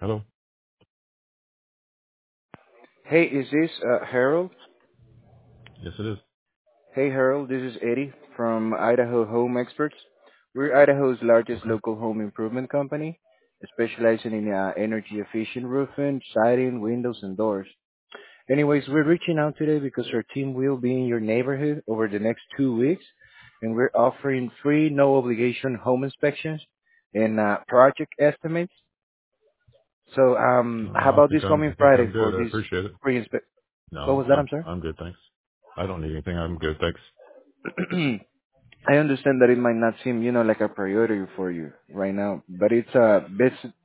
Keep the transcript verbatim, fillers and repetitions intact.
Hello. Hey, is this uh, Harold? Yes, it is. Hey, Harold, this is Eddie from Idaho Home Experts. We're Idaho's largest Okay. local home improvement company, specializing in uh, energy efficient roofing, siding, windows, and doors. Anyways, we're reaching out today because our team will be in your neighborhood over the next two weeks, and we're offering free, no obligation home inspections and uh, project estimates. So, um, Uh, how I about think this I'm. coming I think Friday I'm for good. I this appreciate it. free inspe- What No, was that? I'm. I'm sorry. I'm good. Thanks. I don't need anything. I'm good. Thanks. I understand that it might not seem, you know, like a priority for you right now, but it's a bus